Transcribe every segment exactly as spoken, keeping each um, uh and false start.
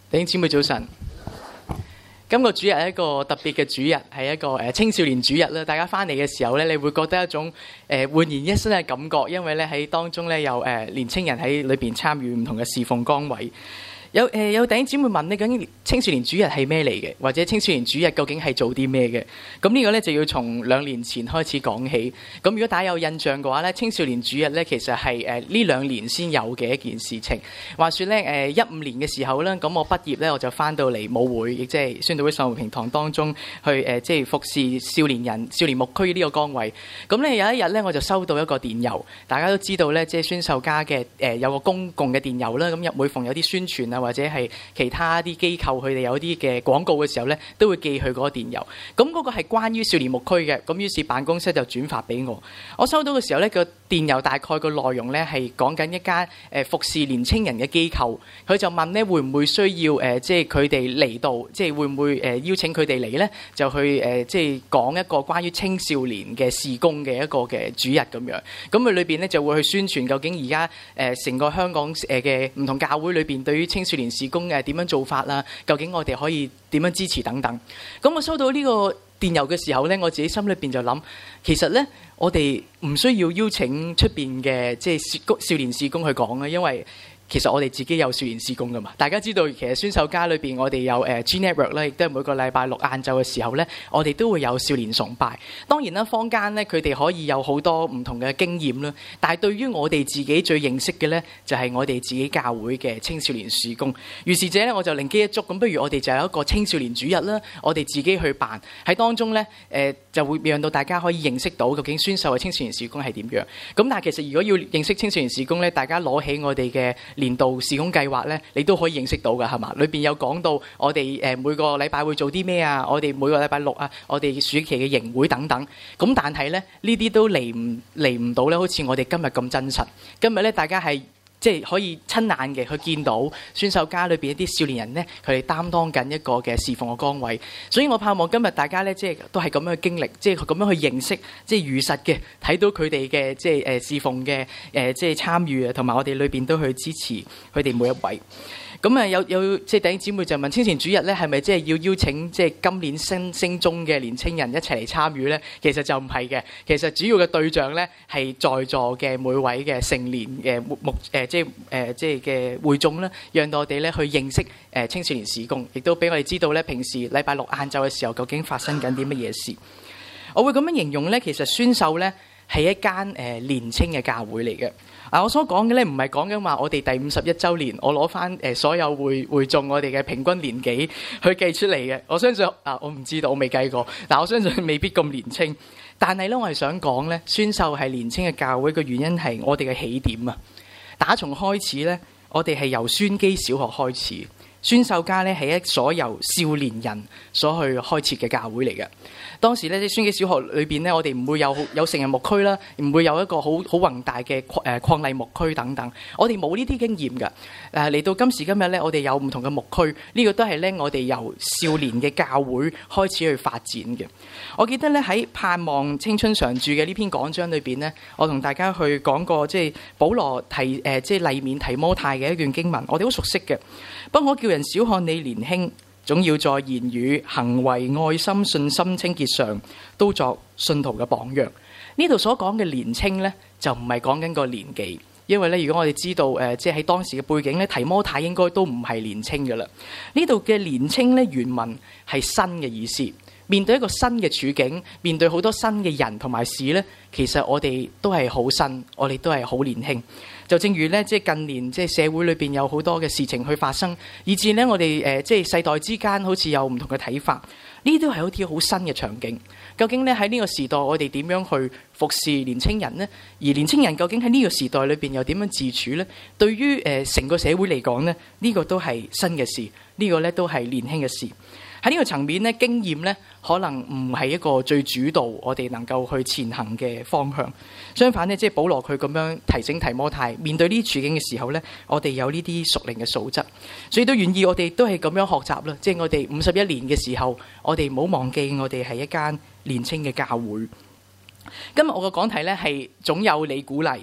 弟兄姊妹早晨，今個主日係一個特別嘅主日，係一個誒青少年主日啦。大家翻嚟嘅時候咧，你會覺得一種誒煥然一新嘅感覺，因為咧喺當中咧有誒年青人喺裏邊參與唔同嘅侍奉崗位。有誒、呃、有弟兄姊妹問咧，究竟青少年主日係咩嚟嘅？或者青少年主日究竟係做啲咩嘅？咁呢個咧就要從兩年前開始講起。咁如果大家有印象嘅話咧，青少年主日咧其實係誒呢兩年先有嘅一件事情。話說咧誒一五年嘅時候咧，咁我畢業咧我就翻到嚟母會，亦即係宣道會上活平堂當中去誒即係服侍少年人、少年牧區呢個崗位。咁咧有一日咧我就收到一個電郵，大家都知道咧即係宣授家嘅誒、呃、有個公共嘅電郵啦。咁入每逢有啲宣傳啊，或者係其他啲機構佢哋有啲嘅廣告嘅時候咧，都會寄去嗰個電郵。咁嗰個係關於少年牧區嘅，咁於是辦公室就轉發俾我。我收到嘅時候咧，個電郵大概個內容咧係講緊一間誒服侍年青人嘅機構，佢就問咧會唔會需要誒即係佢哋嚟到，即係會唔會誒邀請佢哋嚟咧，就去誒即係講一個關於青少年嘅事工嘅一個嘅主日咁樣。咁佢裏邊咧就會去宣傳究竟而家誒成個香港誒嘅唔同教會裏邊對於青少年事工誒點樣做法啦？究竟我哋可以點樣支持等等？咁我收到呢個電郵嘅時候咧，我自己心裏邊就諗，其實咧我哋唔需要邀請出邊嘅即係少年事工去講啊，因為其實我哋自己有少年事工噶嘛。大家知道其實宣授家裏邊我哋有誒 G Network 咧，亦都係每個禮拜六晏晝嘅時候咧，我哋都會有少年崇拜。當然啦，坊間咧佢哋可以有好多唔同嘅經驗啦，但係對於我哋自己最認識嘅咧，就係我哋自己教會嘅青少年事工。於是者咧，我就靈機一觸，咁不如我哋就有一個青少年主日啦，我哋自己去辦喺當中咧，誒、呃、就會讓到大家可以認識到究竟宣授嘅青少年事工係點樣。咁但係其實如果要認識青少年事工咧，大家攞起我哋嘅年度事工計劃咧，你都可以認識到㗎，係嘛？裏邊有講到我哋誒每個禮拜會做啲咩啊，我哋每個禮拜六啊，我哋暑期嘅營會等等。咁但係咧，呢啲都嚟唔嚟唔到咧，好似我哋今日咁真實。今日咧，大家係即係可以親眼嘅去見到宣授家裏邊一啲少年人咧，佢哋擔當緊一個嘅侍奉嘅崗位。所以我盼望今日大家咧，即係都係咁樣嘅經歷，即係咁樣去認識，即係如實嘅睇到佢哋嘅即係誒侍奉嘅誒即係參與啊，同埋我哋裏邊都去支持佢哋每一位。咁啊有有即係弟兄姊妹就問青年主日咧係咪即係要邀請即係今年升升中嘅年青人一齊嚟參與咧？其實就唔係嘅，其實主要嘅對象咧係在座嘅每位嘅成年嘅牧牧誒即係誒即係嘅會眾啦，讓到我哋咧去認識誒青少年事工，亦都俾我哋知道咧平時禮拜六晏晝嘅時候究竟發生緊啲乜嘢事。我會咁樣形容咧，其實宣授咧係一間誒年青嘅教會嚟嘅。啊！我所講嘅咧，唔係講緊話我哋第五十一週年，我攞翻誒所有會會眾我哋嘅平均年紀去計出嚟嘅。我相信啊，我唔知道，我未計過，但我相信未必咁年青。但係咧，我係想講咧，宣授係年青嘅教會嘅原因係我哋嘅起點啊！打從開始咧，我哋係由宣基小學開始，宣授家咧係一所由少年人所去開設嘅教會嚟嘅。當時咧，啲宣基小學裏邊咧，我哋唔會有有成人牧區啦，唔會有一個好好宏大嘅誒伉儷牧區等等。我哋冇呢啲經驗㗎。誒嚟到今時今日咧，我哋有唔同嘅牧區，呢個都係咧我哋由少年嘅教會開始去發展嘅。我記得咧喺盼望青春常駐嘅呢篇講章裏邊咧，我同大家去講過即係保羅提誒即係勵勉提摩太嘅一段經文，我哋好熟悉嘅。不可叫人小看你年輕，總要在言語、行為、愛心、信心、清潔上都作信徒嘅榜樣。呢度所講嘅年青呢，就唔係講緊個年紀，因為咧，如果我哋知道誒，即係喺當時嘅背景咧，提摩太應該都唔係年青㗎喇。呢度嘅年青咧，原文係新嘅意思。面對一個新嘅處境，面對好多新嘅人同埋事咧，其實我哋都係好新，我哋都係好年輕。就正如咧，即係近年即係社會裏邊有好多嘅事情去發生，以至咧我哋誒即係世代之間好似有唔同嘅睇法。呢啲都係好似好新嘅場景。究竟咧喺呢個時代，我哋點樣去服侍年青人呢？而年青人究竟喺呢個時代裏邊又點樣自處呢？對於誒成個社會嚟講呢，呢個都係新嘅事，呢個咧都係年輕嘅事。喺呢個層面咧，經驗咧可能唔係一個最主導，我哋能夠去前行嘅方向。相反咧，即係保羅佢咁樣提醒提摩太，面對呢啲處境嘅時候咧，我哋有呢啲屬靈嘅素質，所以都願意我哋都係咁樣學習啦。即係我哋五十一年嘅時候，我哋唔好忘記我哋係一間年青嘅教會。今日我嘅講題咧係總有你鼓勵。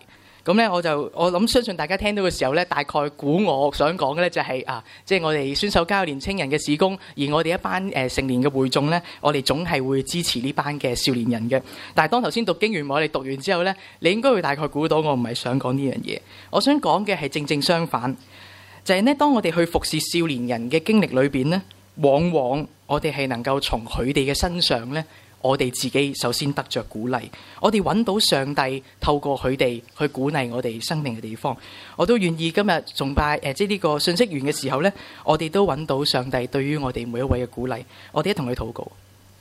咁咧我就我諗相信大家聽到嘅時候咧，大概估我想講嘅咧就係、是、啊，即、就、係、是、我哋孫手交年青人嘅事工，而我哋一班誒、呃、成年嘅會眾咧，我哋總係會支持呢班嘅少年人嘅。但係當頭先讀經完，我哋讀完之後咧，你應該會大概估到我唔係想講呢樣嘢。我想講嘅係正正相反，就係、是、呢：當我哋去服侍少年人嘅經歷裏邊呢，往往我哋係能夠從佢哋嘅身上呢。我哋自己首先得着鼓勵，我哋揾到上帝透過佢哋去鼓勵我哋生命嘅地方。我都願意今日崇拜誒，即係呢個信息完嘅時候呢，我哋都揾到上帝對於我哋每一位嘅鼓勵。我哋一同去禱告。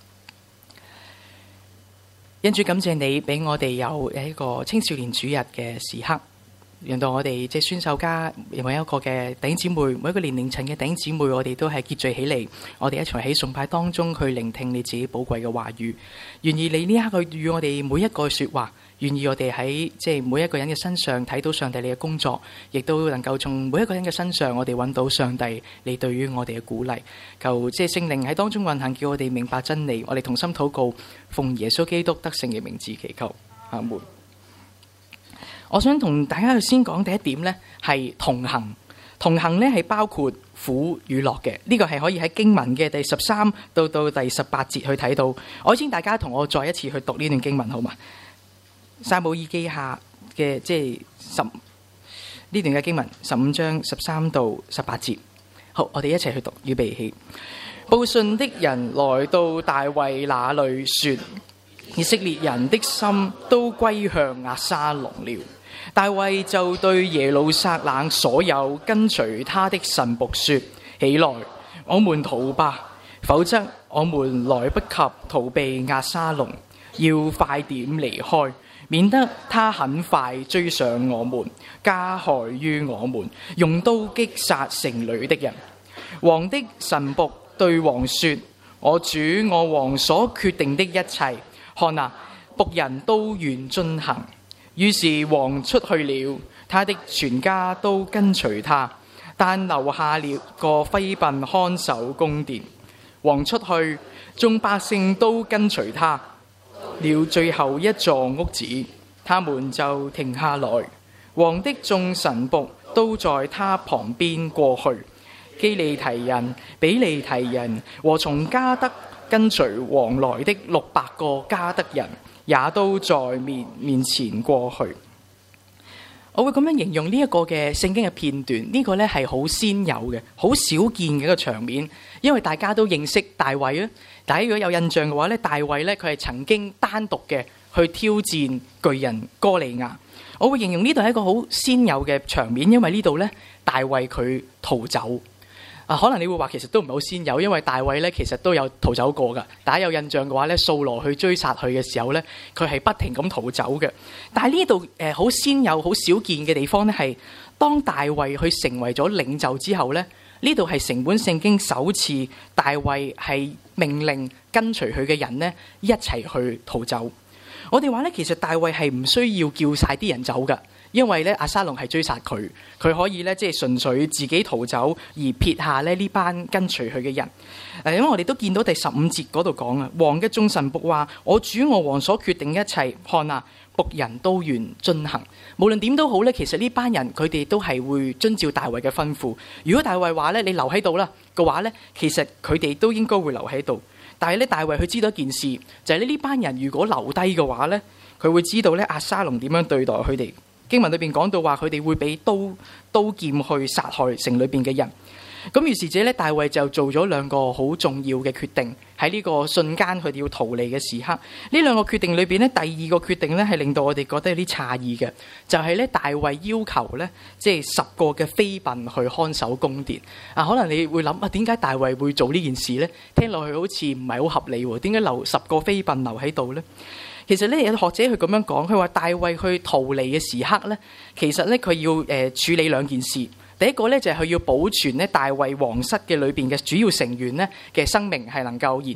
因主感謝你俾我哋有一個青少年主日嘅時刻，讓到我哋即係孫手家每一個嘅弟兄姊妹，每一個年齡層嘅弟兄姊妹，我哋都係結聚起嚟，我哋一齊喺崇拜當中去聆聽你自己寶貴嘅話語。願意你呢一刻與我哋每一個說話，願意我哋喺即係每一個人嘅身上睇到上帝你嘅工作，亦都能夠從每一個人嘅身上，我哋揾到上帝你對於我哋嘅鼓勵。求即係聖靈喺當中運行，叫我哋明白真理。我哋同心禱告，奉耶穌基督得勝嘅名字祈求，阿門。我想同大家去先講第一點呢，係同行。同行呢係包括苦與樂嘅，呢、這個係可以喺經文嘅第十三到到第十八節去睇到。我請大家同我再一次去讀呢段經文好嘛？撒母耳記下嘅即係十呢段嘅經文，十五章十三到十八節。好，我哋一齊去讀，預備起。報信的人來到大衛那裏說，以色列人的心都歸向押沙龍了。大衛就對耶路撒冷所有跟隨他的臣僕說，起來，我們逃吧，否則我們來不及逃避押沙龍，要快點離開，免得他很快追上我們，加害於我們，用刀擊殺城裏的人。王的臣僕對王說，我主我王所決定的一切，看啊，僕人都願遵行。於是王出去了，他的全家都跟隨他，但留下了個妃嬪看守宮殿。王出去，眾百姓都跟隨他，了最後一座屋子，他們就停下來。王的眾臣僕都在他旁邊過去。基利提人、比利提人和從加德跟隨王來的六百個加德人，也都在面面前過去。我會咁樣形容呢一個嘅聖經嘅片段，呢、這個呢係好先有嘅、好少見嘅一個場面，因為大家都認識大衛啊。大家如果有印象嘅話呢，大衛呢，佢係曾經單獨嘅去挑戰巨人哥利亞。我會形容呢度係一個好先有嘅場面，因為呢度呢，大衛佢逃走。啊，可能你會話其實都唔係好先有，因為大衛咧其實都有逃走過噶。大家有印象嘅話咧，掃羅去追殺佢嘅時候咧，佢係不停咁逃走嘅。但係呢度誒好先有、好少見嘅地方咧，係當大衛去成為咗領袖之後咧，呢度係成本聖經首次大衛係命令跟隨佢嘅人呢一齊去逃走。我哋話咧，其實大衛係唔需要叫晒啲人走噶。因為咧，押沙龍係追殺佢，佢可以咧即係純粹自己逃走，而撇下咧呢班跟隨佢嘅人。誒，因為我哋都見到第十五節嗰度講啊，王嘅眾臣僕話：我主我王所決定一切，看啊，僕人都願遵行。無論點都好咧，其實呢班人佢哋都係會遵照大衛嘅吩咐。如果大衛話咧，你留喺度啦嘅話咧，其實佢哋都應該會留喺度。但係咧，大衛佢知道一件事，就係咧呢班人如果留低嘅話咧，佢會知道咧押沙龍點樣對待佢哋。經文裏邊講到話，佢哋會俾刀刀劍去殺害城裏邊嘅人。咁於是者咧，大衛就做咗兩個好重要嘅決定，喺呢個瞬間佢哋要逃離嘅時刻。呢兩個決定裏邊咧，第二個決定咧係令到我哋覺得有啲詫異嘅，就係咧大衛要求咧，即係十個嘅妃嬪去看守宮殿。啊，可能你會諗啊，點解大衛會做呢件事咧？聽落去好似唔係好合理喎，點解留十個妃嬪留喺度咧？其實咧，有學者佢咁樣講，佢話大衛去逃離嘅時刻咧，其實咧佢要誒、呃、處理兩件事。第一個咧就係、是、佢要保存咧大衛皇室嘅裏邊嘅主要成員咧嘅生命係能夠延續。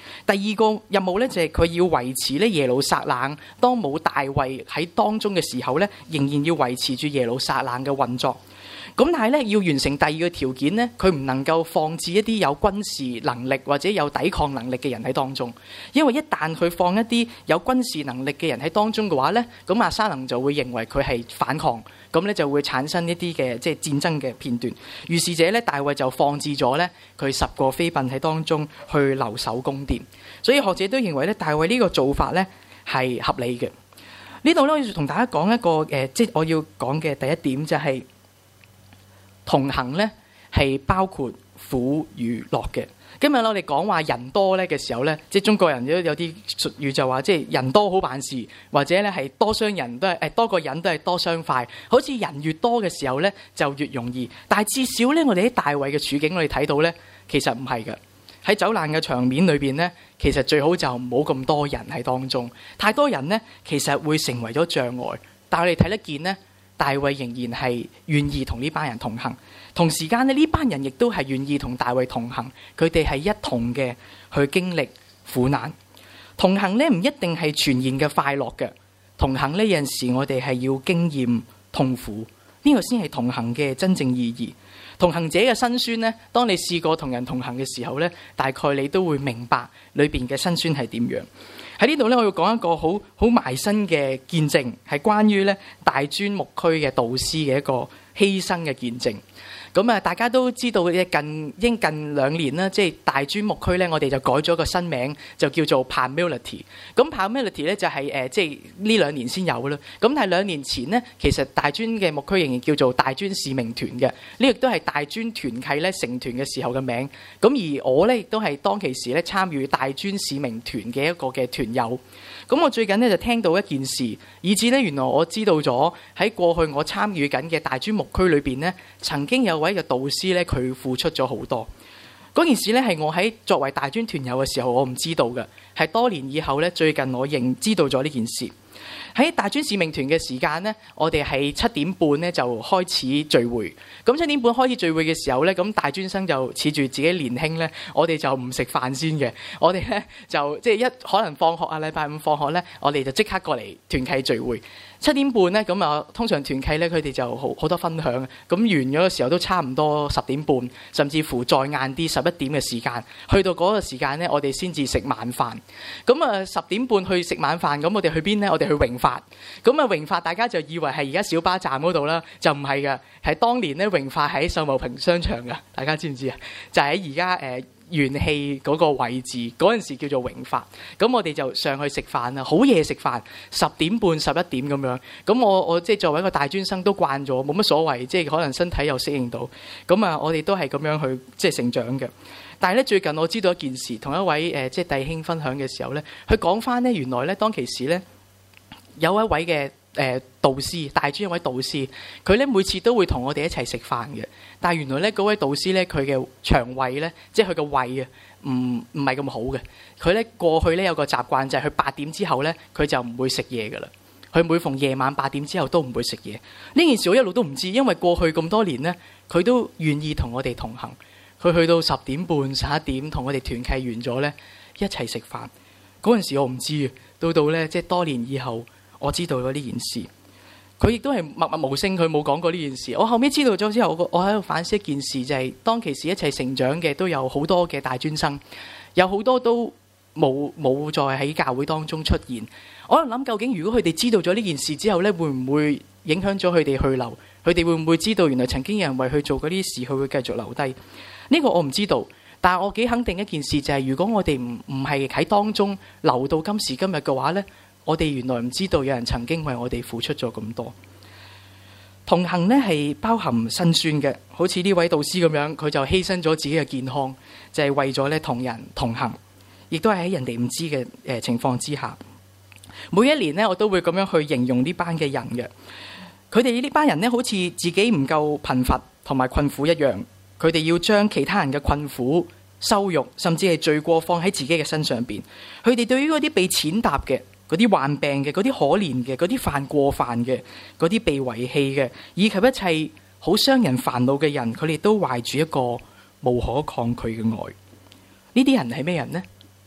第二個任務咧就係佢要維持咧耶路撒冷，當冇大衛喺當中嘅時候咧，仍然要維持住耶路撒冷嘅運作。咁但係咧要完成第二個條件咧，佢唔能夠放置一啲有軍事能力或者有抵抗能力嘅人喺當中，因為一旦佢放一啲有軍事能力嘅人喺當中嘅話咧，咁亞沙龍就會認為佢係反抗，咁咧就會產生一啲嘅即係戰爭嘅片段。於是者咧，大衛就放置咗咧佢十個妃嬪喺當中去留守宮殿。所以學者都認為咧，大衛呢個做法咧係合理嘅。呢度咧，我要同大家講一個誒、呃，即係我要講嘅第一點就係、是。同行咧係包括苦與樂嘅。今日我哋講話人多咧嘅時候咧，即係中國人都有啲術語就話，即係人多好辦事，或者咧係多雙人都係誒多個人都係多雙快。好似人越多嘅時候咧就越容易。但係至少咧，我哋喺大衛嘅處境，我哋睇到咧，其實唔係嘅。喺走難嘅場面裏邊咧，其實最好就唔好咁多人喺當中。太多人咧，其實會成為咗障礙。但係我哋睇得見咧。大衛仍然係願意同呢班人同行，同時間呢，呢班人亦都係願意同大衛同行，佢哋係一同嘅去經歷苦難。同行呢唔一定係全然嘅快樂嘅，同行呢有陣時我哋係要經驗痛苦，呢個先係同行嘅真正意義。同行者嘅辛酸呢，當你試過同人同行嘅時候呢，大概你都會明白裏邊嘅辛酸係點樣。喺呢度咧，我要講一個好好埋身嘅見證，係關於咧大專牧區嘅導師嘅一個犧牲嘅見證。咁啊，大家都知道嘅近應近兩年啦，即係大專牧區咧，我哋就改咗個新名，就叫做 Parmility。咁 Parmility 咧就係誒，即係呢兩年先有嘅啦。咁但係兩年前呢，其實大專嘅牧區仍然叫做大專使命團嘅。呢亦都係大專團契咧成團嘅時候嘅名。咁而我咧亦都係當其時咧參與大專使命團嘅一個嘅團友。咁我最近咧就聽到一件事，以至咧原來我知道咗喺過去我參與緊嘅大專牧區裏邊呢，曾經有位嘅導師咧，佢付出咗好多。嗰件事咧係我喺作為大專團友嘅時候，我唔知道嘅，係多年以後咧，最近我認知道咗呢件事。喺大專使命團嘅時間呢，我哋係七點半咧就開始聚會。咁七點半開始聚會嘅時候咧，咁大專生就恃住自己年輕咧，我哋就唔食飯先嘅。我哋咧就即係一可能放學啊，禮拜五放學咧，我哋就即刻過嚟團契聚會。七點半咧，咁啊通常團契咧佢哋就好好多分享。咁完咗嘅時候都差唔多十點半，甚至乎再晏啲十一點嘅時間。去到嗰個時間咧，我哋先至食晚飯。咁啊十點半去食晚飯，咁我哋去邊咧？我哋去榮發。咁啊榮發大家就以為係而家小巴站嗰度啦，就唔係嘅，係當年咧榮發喺秀茂坪商場嘅，大家知唔知啊？就喺而家誒元氣嗰個位置，嗰陣時叫做榮發。咁我哋就上去食飯啦，好夜食飯，十點半十一點咁樣。咁我我即係作為一個大專生都慣咗，冇乜所謂，即係可能身體又適應到。咁啊，我哋都係咁樣去即係成長嘅。但係咧最近我知道一件事，同一位誒即係弟兄分享嘅時候咧，佢講翻咧原來咧當其時咧有一位嘅誒導師，大專一位導師，佢咧每次都會同我哋一齊食飯嘅。但係原來咧嗰位導師咧佢嘅腸胃咧，即係佢嘅胃啊，唔唔係咁好嘅。佢咧過去咧有個習慣就係佢八點之後咧佢就唔會食嘢噶啦。佢每逢夜晚八點之後都唔會食嘢。呢件事我一路都唔知，因為過去咁多年咧佢都願意同我哋同行。佢去到十點半十一點同我哋團契完咗咧一齊食飯。嗰陣時我唔知啊，到到咧即係多年以後我知道咗呢件事。佢亦都係默默無聲，佢冇講過呢件事。我後尾知道咗之後，我我喺度反思一件事，就係當其時一齊成長嘅都有好多嘅大專生，有好多都冇冇再喺教會當中出現。我喺度諗，究竟如果佢哋知道咗呢件事之後咧，會唔會影響咗佢哋去留？佢哋會唔會知道原來曾經有人為佢做嗰啲事，佢會繼續留低？呢個我唔知道，但係我幾肯定一件事，就係如果我哋唔唔係喺當中留到今時今日嘅話咧，我哋原來唔知道有人曾經為我哋付出咗咁多。同行呢係包含辛酸嘅，好似呢位導師咁樣，佢就犧牲咗自己嘅健康，就係為咗咧同人同行，亦都係喺人哋唔知嘅誒情況之下。每一年呢，我都會咁樣去形容呢班嘅人嘅。佢哋呢班人呢，好似自己唔夠貧乏同埋困苦一樣，佢哋要將其他人嘅困苦、羞辱，甚至係罪過放喺自己嘅身上邊。佢哋對於嗰啲被踐踏嘅、嗰啲患病嘅、嗰啲可憐嘅、嗰啲犯過犯嘅、嗰啲被遺棄嘅，以及一切好傷人煩惱嘅人，佢哋都懷住一個無可抗拒嘅愛。呢啲人係咩人呢？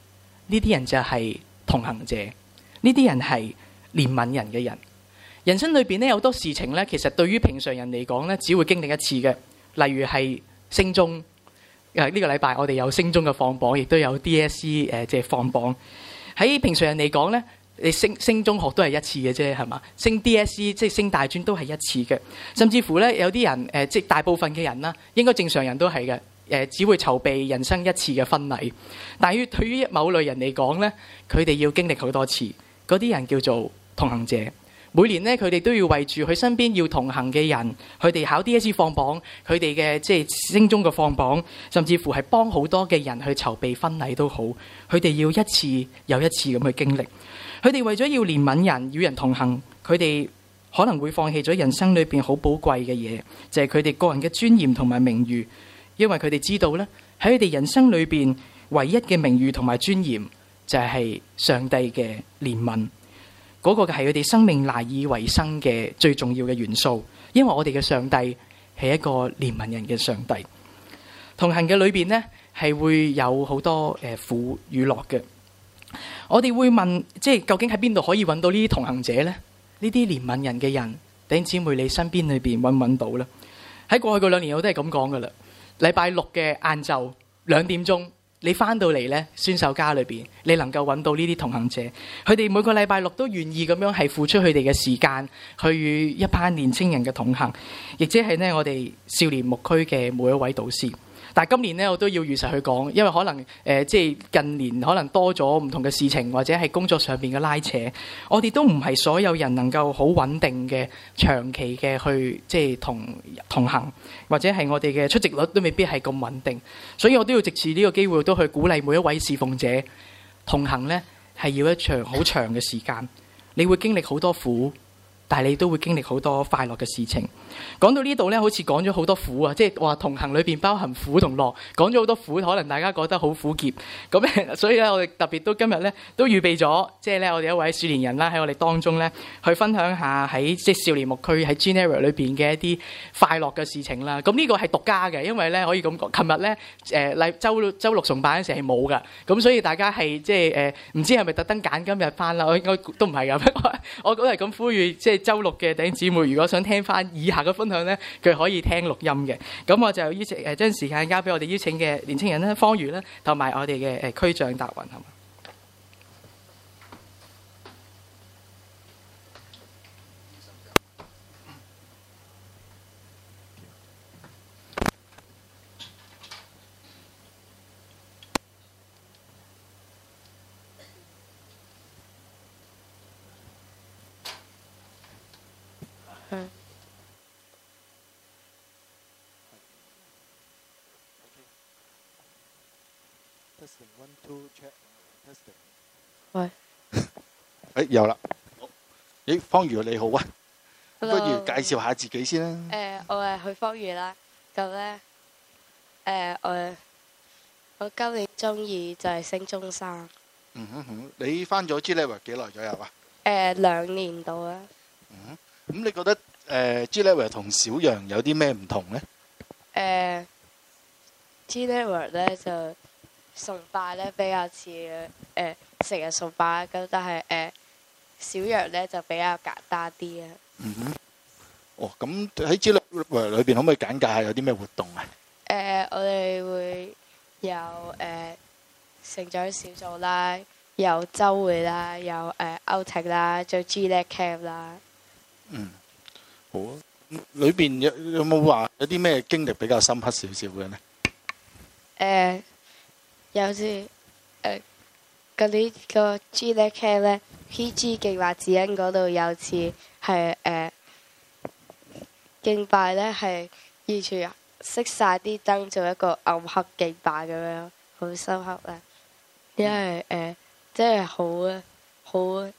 呢啲人就係同行者，呢啲人係憐憫人嘅人。人生裏邊咧有好多事情咧，其實對於平常人嚟講咧，只會經歷一次嘅。例如係升中，誒、這、呢個禮拜我哋有升中嘅放榜，亦都有 D S E 誒即係放榜。喺平常人嚟講咧，你升升中學都係一次嘅啫，係嘛？升 D S E 即係升大專都係一次嘅。甚至乎咧有啲人誒，即係大部分嘅人啦，應該正常人都係嘅。誒只會籌備人生一次嘅婚禮，但係對於某類人嚟講咧，佢哋要經歷好多次。嗰啲人叫做同行者。每年咧，佢哋都要為住佢身邊要同行嘅人，佢哋考 D S E 放榜，佢哋嘅即係升中嘅放榜，甚至乎係幫好多嘅人去籌備婚禮都好，佢哋要一次又一次咁去經歷。佢哋為咗要憐憫人，與人同行，佢哋可能會放棄咗人生裏邊好寶貴嘅嘢，就係佢哋個人嘅尊嚴同埋名譽，因為佢哋知道咧，喺佢哋人生裏邊唯一嘅名譽同埋尊嚴就係上帝嘅憐憫。嗰個係佢哋生命賴以為生嘅最重要嘅元素，因為我哋嘅上帝係一個憐憫人嘅上帝。同行嘅裏邊呢，係會有好多誒苦與樂嘅。我哋會問，即係究竟喺邊度可以揾到呢啲同行者呢？呢啲憐憫人嘅人，弟兄姊妹，你身邊裏邊揾唔揾到呢？喺過去嗰兩年我都係咁講噶啦。禮拜六嘅晏晝兩點鐘。你翻到嚟咧，宣授家裏邊，你能夠揾到呢啲同行者，佢哋每個禮拜六都願意咁樣係付出佢哋嘅時間，去與一班年青人嘅同行，亦即係呢我哋少年牧區嘅每一位導師。但係今年呢，我都要如實去講，因為可能誒、呃、即係近年可能多咗唔同嘅事情，或者係工作上邊嘅拉扯，我哋都唔係所有人能夠好穩定嘅長期嘅去即係同同行，或者係我哋嘅出席率都未必係咁穩定，所以我都要藉住呢個機會都去鼓勵每一位侍奉者同行呢係要一場好長嘅時間，你會經歷好多苦，但係你都會經歷好多快樂嘅事情。講到呢度呢，好似講咗好多苦啊，即係話同行裏邊包含苦同樂，講咗好多苦，可能大家覺得好苦澀。咁所以咧，我哋特別都今日咧都預備咗，即係咧我哋一位少年人啦，喺我哋當中咧去分享下喺即係少年牧區喺 Geneva 裏邊嘅一啲快樂嘅事情啦。咁呢個係獨家嘅，因為咧可以咁講，琴日咧誒禮週週六崇拜嗰陣時係冇㗎，咁所以大家係即係誒唔知係咪特登揀今日翻啦？我應該都唔係㗎，不過我都係咁呼籲，即係週六嘅弟兄姊妹，如果想聽翻以下嘅分享咧，佢可以聽錄音嘅。咁我就邀請誒將時間交俾我哋邀請嘅年青人啦，方如啦，同埋我哋嘅誒區長達雲，係嘛？ 嗯。喂， 誒有啦，咦，方如你好啊，不 Hello 如介紹下自己先啦。 誒、呃，我係許方如啦。咁咧，誒，我我今年中二就係升中三。 嗯哼哼，你翻咗 G-Level 幾耐左右啊？ 誒、呃，兩年到啦。 嗯，咁你覺得誒 G-Level 同小羊有啲咩唔同咧？ 誒 G-Level 咧就崇拜咧比較似誒成日崇拜，咁但係誒、呃、小羊咧就比較簡單啲啊。 嗯哼。哦，咁喺 G-Level 裏邊可唔可以簡介下有啲咩活動啊？ 誒、呃，我哋會有誒、呃、成長小組啦，有週會啦，有誒 outing 啦，做 G-League camp 啦。 嗯，好啊。裏邊有有冇話有啲咩經歷比較深刻少少嘅呢？ 誒、呃，有次誒嗰啲個 G-League camp 咧 ，P G 敬拜指引嗰度有次係誒、呃、敬拜咧係完全熄晒啲燈，做一個暗黑敬拜咁樣，好深刻咧。因為誒真係好啊，好誒。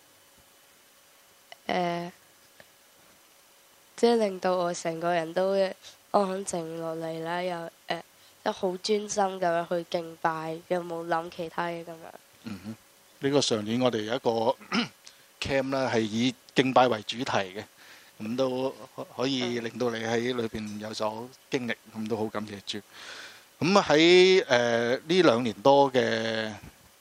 呃即係令到我成個人都安靜落嚟啦，又誒都好專心咁樣去敬拜，又冇諗其他嘢咁樣。 嗯哼，呢個上年我哋有一個 camp 咧，係以敬拜為主題嘅，咁都可以令到你喺裏邊有所經歷，咁都好感謝主。咁喺誒呢兩年多嘅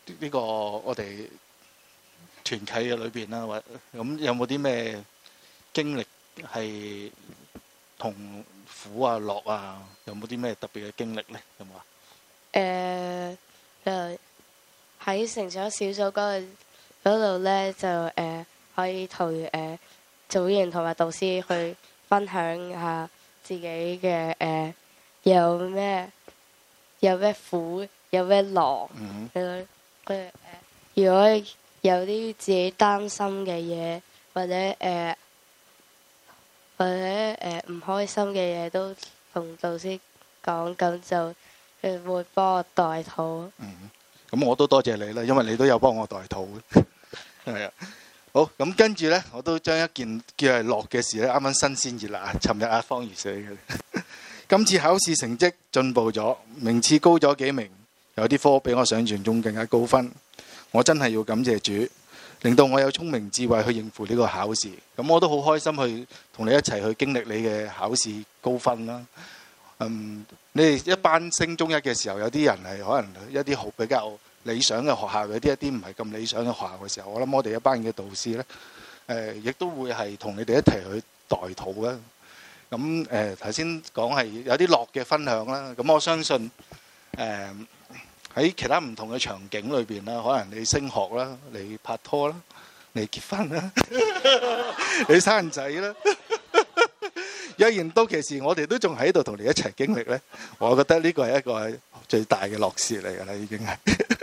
呢個我哋團契嘅裏邊啦，或咁有冇啲咩經歷係同苦啊樂啊，有冇啲咩特別嘅經歷咧？有冇啊？ 誒誒喺成長小組嗰度嗰度咧，就誒、呃、可以同誒、呃、組員同埋導師去分享下自己嘅誒、呃、有咩有咩苦有咩樂。 嗯佢佢誒如果有啲自己擔心嘅嘢，或者誒、呃、或者誒唔、呃、開心嘅嘢，都同導師講，咁就佢會幫我代禱。 嗯，咁我都多謝你啦，因為你都有幫我代禱嘅。係啊，好，咁跟住咧，我都將一件叫係樂嘅事咧，啱啱新鮮熱辣，尋日阿方如寫嘅。今次考試成績進步咗，名次高咗幾名，有啲科比我想象中更加高分。我真係要感謝主，令到我有聰明智慧去應付呢個考試。咁我都好開心去同你一齊去經歷你嘅考試高分啦。嗯，你哋一班升中一嘅時候，有啲人係可能一啲好比較理想嘅學校，有啲一啲唔係咁理想嘅學校嘅時候，我諗我哋一班嘅導師呢，誒、呃，亦都會係同你哋一齊去代禱啦。咁誒頭先講係有啲樂嘅分享啦。咁我相信誒喺、呃、其他唔同嘅場景裏邊啦，可能你升學啦，你拍拖啦，你結婚啦，你生仔啦。若然到其時我哋都仲喺度同你一齊經歷呢，我覺得呢個係一個最大嘅樂事嚟㗎啦，已經係。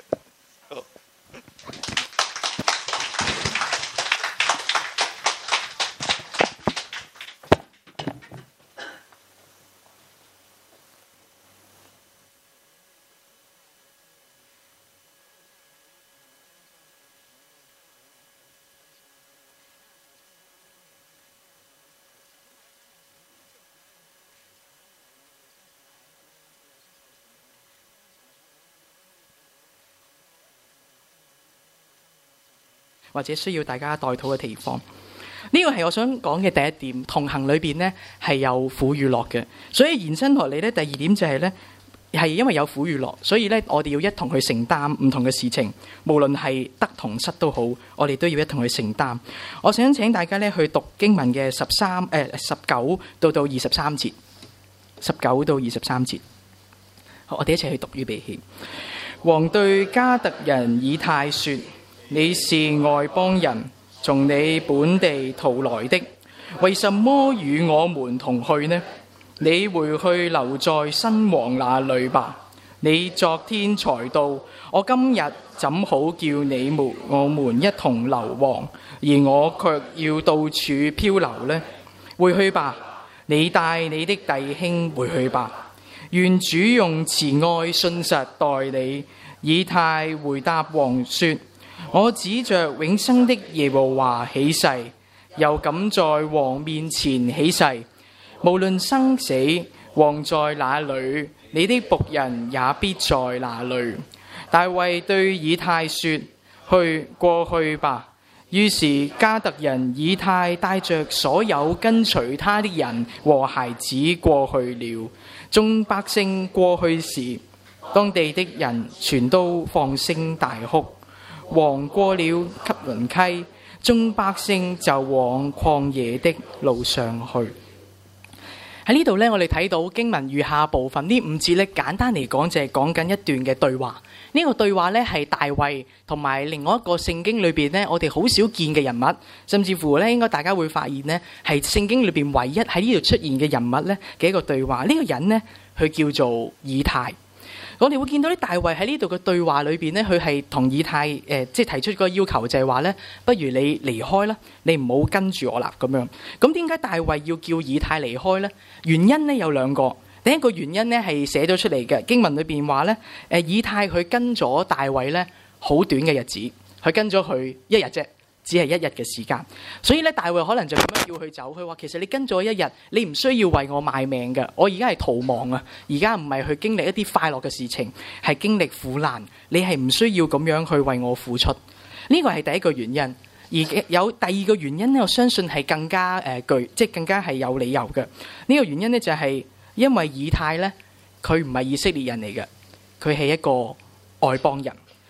或者需要大家代禱嘅地方，呢個係我想講嘅第一點。同行裏邊呢係有苦與樂嘅，所以延伸落嚟呢，第二點就係呢，係因為有苦與樂，所以呢，我哋要一同去承擔唔同嘅事情，無論係得同失都好，我哋都要一同去承擔。我想請大家呢去讀經文嘅十三誒十九到到二十三節，十九到二十三節。好，我哋一齊去讀預備起。王對加特人以太說：你是外邦人，從你本地逃來的，為什麼與我們同去呢？你回去留在新王那裏吧。你昨天才到，我今日怎好叫你們我們一同流亡，而我卻要到處漂流呢？回去吧，你帶你的弟兄回去吧。願主用慈愛信實待你。以太回答王說：我指着永生的耶和華起誓，又敢在王面前起誓，無論生死，王在哪裏，你的僕人也必在那裏。大衛對以太說：去，過去吧。於是加特人以太帶着所有跟隨他的人和孩子過去了。眾百姓過去時，當地的人全都放聲大哭。王過了汲淪溪，眾百姓就往曠野的路上去。喺呢度呢，我哋睇到經文餘下部分呢五節呢，簡單嚟講就係講緊一段嘅對話。呢、這個對話呢，係大衛同埋另外一個聖經裏邊呢，我哋好少見嘅人物，甚至乎呢，應該大家會發現呢，係聖經裏邊唯一喺呢度出現嘅人物呢嘅一個對話。呢、這個人呢，佢叫做以太。我哋會見到啲大衛喺呢度嘅對話裏邊呢，佢係同以太誒、呃，即係提出個要求，就係話呢：「不如你離開啦，你唔好跟住我啦。」咁樣。咁點解大衛要叫以太離開呢？原因呢有兩個。第一個原因呢係寫咗出嚟嘅，經文裏邊話呢，誒以太佢跟咗大衛呢好短嘅日子，佢跟咗佢一日啫。只係一日嘅時間，所以咧大衛可能就咁樣叫佢走。佢話其實你跟咗一日，你唔需要為我賣命嘅。我而家係逃亡啊，而家唔係去經歷一啲快樂嘅事情，係經歷苦難。你係唔需要咁樣去為我付出。呢個係第一個原因。而有第二個原因咧，我相信係更加誒具，即係更加係有理由嘅。呢個原因咧就係因為以太咧，佢唔係以色列人嚟嘅，佢係一個外邦人。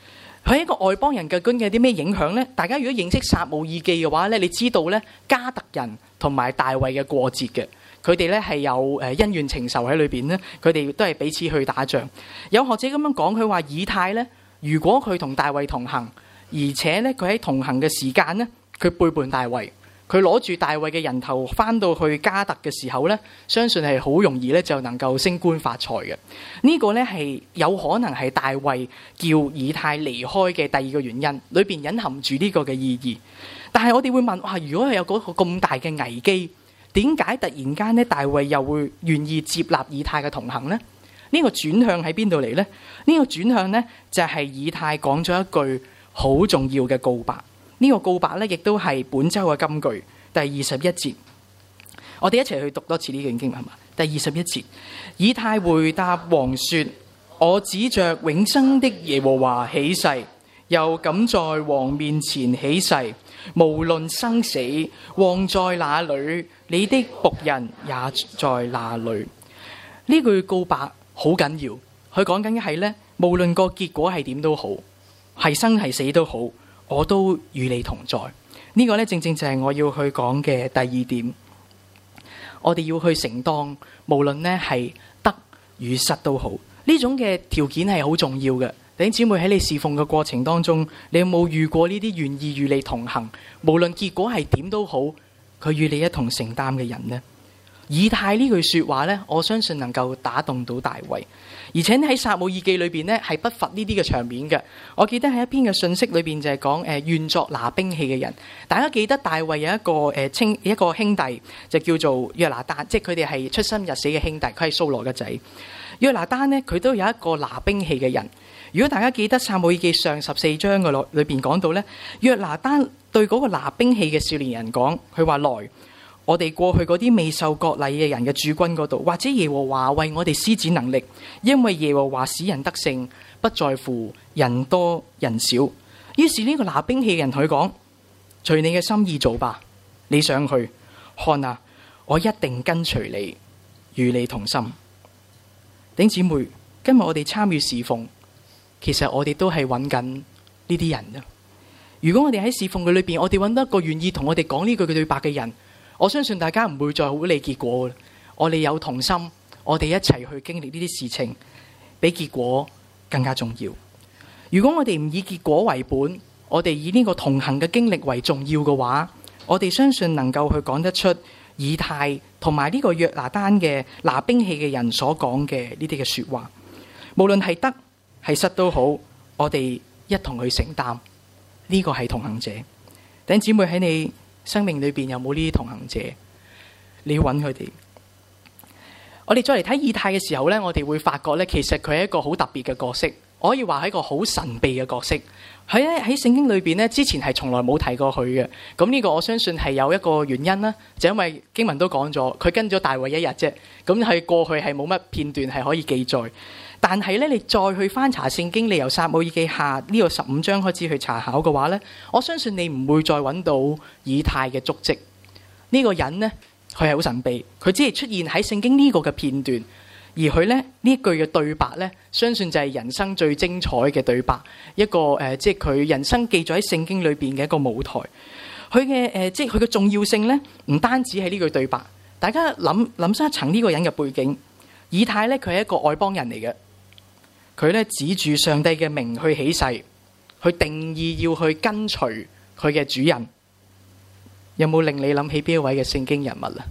佢喺一個外邦人嘅軍嘅啲咩影響呢？大家如果認識撒母耳記嘅話咧，你知道咧迦特人同埋大衛嘅過節嘅，佢哋咧係有誒恩怨情仇喺裏邊咧，佢哋都係彼此去打仗。有學者咁樣講，佢話以太咧，如果佢同大衛同行，而且咧佢喺同行嘅時間咧，佢背叛大衛。佢攞住大衛嘅人頭翻到去迦特嘅時候呢，相信係好容易咧就能夠升官發財嘅。呢、這個呢係有可能係大衛叫以太離開嘅第二個原因，裏邊隱含住呢個嘅意義。但係我哋會問：哇！如果係有嗰個咁大嘅危機，點解突然間呢大衛又會願意接納以太嘅同行呢？呢、這個轉向喺邊度嚟呢？呢、這個轉向呢，就係、是、以太講咗一句好重要嘅告白。呢個告白咧，亦都係本周嘅金句，第二十一節。我哋一齊去讀多次呢段經文嘛。第二十一節，以太回答王說：我指着永生的耶和華起誓，又敢在王面前起誓，無論生死，王在哪裏，你的僕人也在哪裏。呢句告白好緊要，佢講緊嘅係咧，無論個結果係點都好，係生係死都好，我都與你同在。呢、這個咧正正就係我要去講嘅第二點。我哋要去承當，無論咧係得與失都好，呢種嘅條件係好重要嘅。弟兄姊妹，喺你侍奉嘅過程當中，你有冇遇過呢啲願意與你同行，無論結果係點都好，佢與你一同承擔嘅人呢？以太呢句說話呢，我相信能夠打動到大衛，而且喺撒母耳記裏邊呢，係不乏呢啲嘅場面嘅。我記得喺一篇嘅信息裏邊就係講誒願作拿兵器嘅人。大家記得大衛有一個誒稱、呃、一個兄弟就叫做約拿單，即係佢哋係出生入死嘅兄弟，佢係掃羅嘅仔。約拿單呢，佢都有一個拿兵器嘅人。如果大家記得撒母耳記上十四章嘅裏裏邊講到呢，約拿單對嗰個拿兵器嘅少年人講，佢話來。我哋過去嗰啲未受割禮嘅人嘅駐軍嗰度，或者耶和華為我哋施展能力，因為耶和華使人得勝，不在乎人多人少。於是呢個拿兵器嘅人同佢講：隨你嘅心意做吧，你上去看啊，我一定跟隨你，與你同心。弟兄姊妹，今日我哋參與侍奉，其實我哋都係揾緊呢啲人啊。如果我哋喺侍奉嘅裏邊，我哋揾到一個願意同我哋講呢句嘅對白嘅人，我相信大家唔會再好理結果。我哋有同心，我哋一齊去經歷呢啲事情，比結果更加重要。如果我哋唔以結果為本，我哋以呢個同行嘅經歷為重要嘅話，我哋相信能夠去講得出以太同埋呢個約拿單嘅拿兵器嘅人所講嘅呢啲嘅說話。無論係得係失都好，我哋一同去承擔。呢個係同行者。弟兄姊妹，喺你生命裏邊有冇呢啲同行者？你要揾佢哋。我哋再嚟睇以太嘅時候呢，我哋會發覺呢，其實佢係一個好特別嘅角色，我可以話係一個好神秘嘅角色。喺喺聖經裏邊呢，之前係從來冇提過佢嘅。咁呢個我相信係有一個原因啦，就因為經文都講咗，佢跟咗大衛一日啫。咁係過去係冇乜片段係可以記載。但係咧，你再去翻查聖經，你由撒母耳記下呢個十五章開始去查考嘅話咧，我相信你唔會再揾到以太嘅足跡。呢個人呢，佢係好神秘，佢只係出現喺聖經呢個嘅片段，而佢咧呢句嘅對白咧，相信就係人生最精彩嘅對白，一個誒、呃，即係佢人生記載喺聖經裏邊嘅一個舞台。佢嘅誒，即係佢嘅重要性咧，唔單止係呢句對白。大家諗諗深一層呢個人嘅背景，以太咧，佢係一個外邦人嚟嘅。佢咧指住上帝嘅名去起誓，去定義要去跟隨佢嘅主人。有冇令你諗起邊一位嘅聖經人物啊？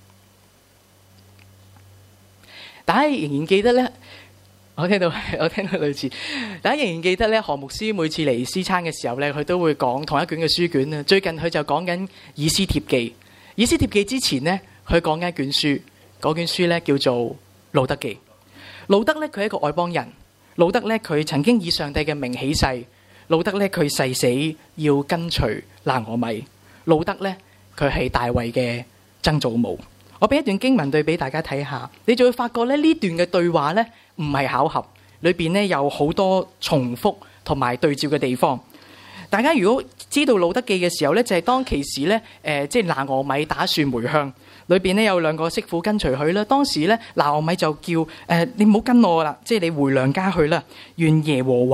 大家仍然記得咧？我聽到我聽到類似，大家仍然記得咧？何牧師每次嚟詩餐嘅時候咧，佢都會講同一卷嘅書卷啊。最近佢就講緊以斯帖記。以斯帖記之前呢，佢講緊一卷書，嗰卷書咧叫做路得記。路得咧，佢係一個外邦人。路得咧，佢曾經以上帝嘅名起誓。路得咧，佢誓死要跟隨拿俄米。路得咧，佢係大衛嘅曾祖母。我俾一段經文對俾大家睇下，你就會發覺咧，呢段嘅對話咧唔係巧合，裏邊咧有好多重複同埋對照嘅地方。大家如果知道路得記嘅時候咧，就係、是、當其時咧，誒、呃，即係拿俄米打算回鄉。裏邊咧有兩個媳婦跟隨佢啦。當時咧，拿俄米就叫誒、呃、你唔好跟我啦，即係你回娘家去啦。願耶和華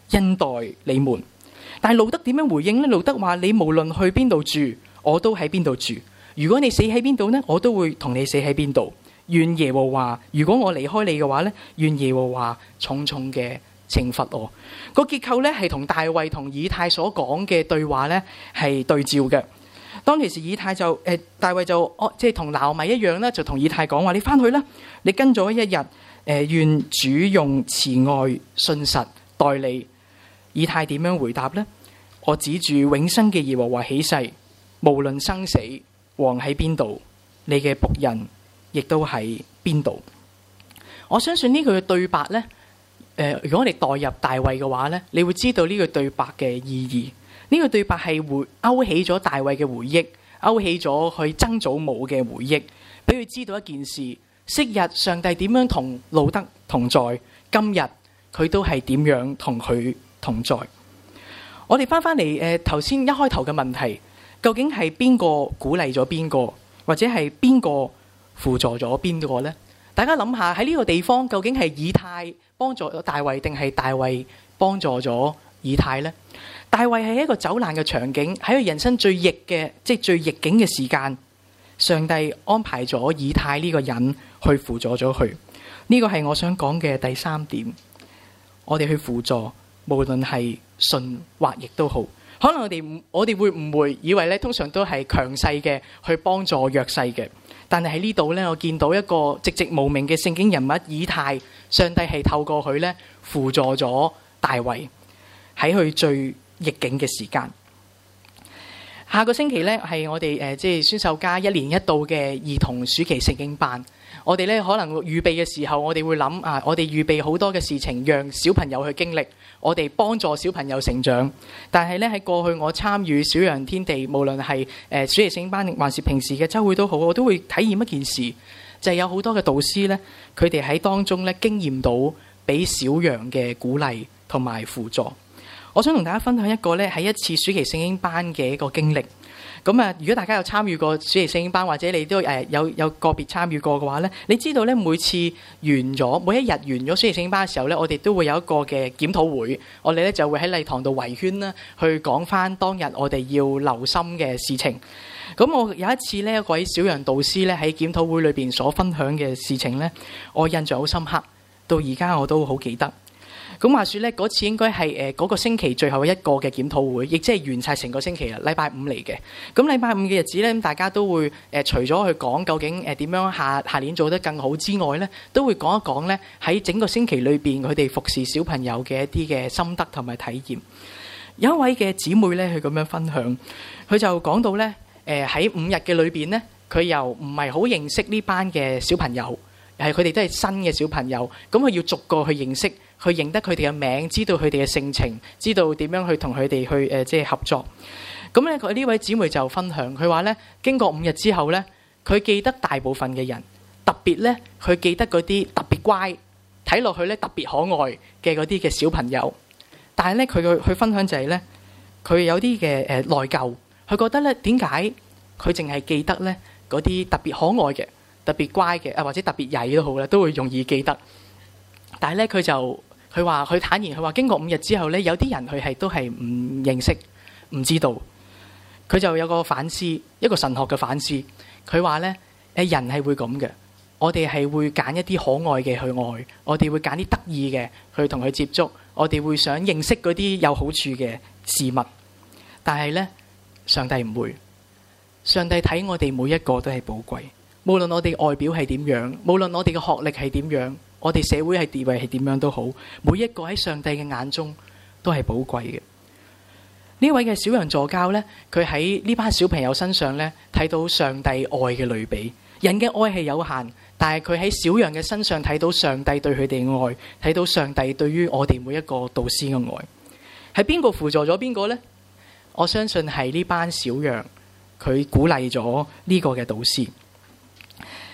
恩待你們。但係路德點樣回應呢？路德話：你無論去邊度住，我都喺邊度住。如果你死喺邊度呢，我都會同你死喺邊度。願耶和華，如果我離開你嘅話呢，願耶和華重重嘅懲罰我。個結構呢係同大衛同以太所講嘅對話呢係對照嘅。當其時以太就誒、呃、大衛就哦即係同拿俄米一樣啦，就同以太講話：你翻去啦，你跟咗一日，誒、呃、願主用慈愛信實待你。以太點樣回答呢？我指住永生嘅耶和華起誓，無論生死，王喺邊度，你嘅僕人亦都喺邊度。我相信呢句嘅對白呢，誒、呃，如果我哋代入大衛嘅話呢，你會知道呢句對白嘅意義。呢、這個對白係會勾起咗大衛嘅回憶，勾起咗佢曾祖母嘅回憶，俾佢知道一件事：昔日上帝點樣同路德同在，今日佢都係點樣同佢同在。我哋翻翻嚟誒頭先一開頭嘅問題，究竟係邊個鼓勵咗邊個，或者係邊個輔助咗邊個呢？大家諗下，喺呢個地方究竟係以太幫助咗大衛，定係大衛幫助咗以太呢？大衛係一個走難嘅場景，喺佢人生最逆嘅，即係最逆境嘅時間，上帝安排咗以太呢個人去輔助咗佢。呢個係我想講嘅第三點。我哋去輔助，無論係順或逆都好。可能我哋我哋會誤會，以為咧通常都係強勢嘅去幫助弱勢嘅。但係喺呢度咧，我見到一個寂寂無名嘅聖經人物以太，上帝係透過佢咧輔助咗大衛喺佢最逆境嘅時間。下個星期咧係我哋誒即係宣授家一年一度嘅兒童暑期聖經班。我哋咧可能預備嘅時候，我哋會諗啊，我哋預備好多嘅事情，讓小朋友去經歷，我哋幫助小朋友成長。但係咧喺過去我參與小羊天地，無論係誒暑期聖經班還是平時嘅週會都好，我都會體驗一件事，就係有好多嘅導師咧，佢哋喺當中咧經驗到俾小羊嘅鼓勵同埋輔助。我想同大家分享一個咧喺一次暑期聖經班嘅一個經歷。咁啊，如果大家有參與過暑期聖經班，或者你都誒有有個別參與過嘅話咧，你知道咧每次完咗每一日完咗暑期聖經班嘅時候咧，我哋都會有一個嘅檢討會，我哋咧就會喺禮堂度圍圈啦，去講翻當日我哋要留心嘅事情。咁我有一次呢，一位小羊導師咧喺檢討會裏邊所分享嘅事情咧，我印象好深刻，到而家我都好記得。咁話說咧，嗰次應該係誒嗰個星期最後一個嘅檢討會，亦即係完晒成個星期啦，禮拜五嚟嘅。咁禮拜五嘅日子咧，大家都會誒、呃、除咗去講究竟誒點樣下下年做得更好之外咧，都會講一講咧喺整個星期裏邊佢哋服侍小朋友嘅一啲嘅心得同埋體驗。有一位嘅姊妹咧，佢咁樣分享，佢就講到咧誒喺五日嘅裏邊咧，佢又唔係好認識呢班嘅小朋友，係佢哋都係新嘅小朋友，咁佢要逐個去認識。去認得佢哋嘅名，知道佢哋嘅性情，知道點樣去同佢哋去誒、呃、即係合作。咁咧，佢呢位姊妹就分享，佢話咧經過五日之後咧，佢記得大部分嘅人，特別咧佢記得嗰啲特別乖，睇落去咧特別可愛嘅嗰啲嘅小朋友。但係咧佢嘅佢分享就係咧，佢有啲嘅誒內疚，佢覺得咧點解佢淨係記得咧嗰啲特別可愛嘅、特別乖嘅啊，或者特別曳都好咧，都會容易記得。但係咧佢就佢話佢坦言，佢話經過五日之後咧，有啲人佢係都係唔認識、唔知道。佢就有個反思，一個神學嘅反思。佢話咧誒人係會咁嘅，我哋係會揀一啲可愛嘅去愛，我哋會揀啲得意嘅去同佢接觸，我哋會想認識嗰啲有好處嘅事物。但係咧上帝唔會，上帝睇我哋每一個都係寶貴，無論我哋外表係點樣，無論我哋嘅學歷係點樣。我哋社會係地位係點樣都好，每一個喺上帝嘅眼中都係寶貴嘅。呢位嘅小羊助教呢，佢喺呢班小朋友身上呢，睇到上帝愛嘅類比。人嘅愛係有限，但係佢喺小羊嘅身上睇到上帝對佢哋嘅愛，睇到上帝對於我哋每一個導師嘅愛。係邊個輔助咗邊個呢？我相信係呢班小羊，佢鼓勵咗呢個嘅導師。